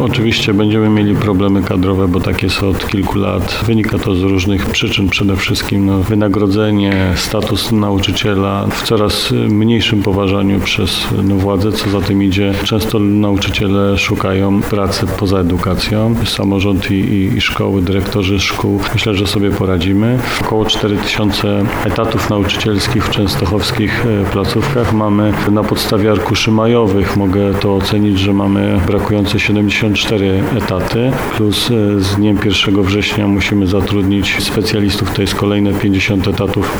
Oczywiście będziemy mieli problemy kadrowe, bo takie są od kilku lat. Wynika to z różnych przyczyn. Przede wszystkim wynagrodzenie, status nauczyciela w coraz mniejszym poważaniu przez władze. Co za tym idzie, często nauczyciele szukają pracy poza edukacją. Samorząd i szkoły, dyrektorzy szkół, myślę, że sobie poradzimy. Około 4000 etatów nauczycielskich w częstochowskich placówkach mamy na podstawie arkuszy majowych. Mogę to ocenić, że mamy brakujące 74 etaty, plus z dniem 1 września musimy zatrudnić specjalistów, to jest kolejne 50 etatów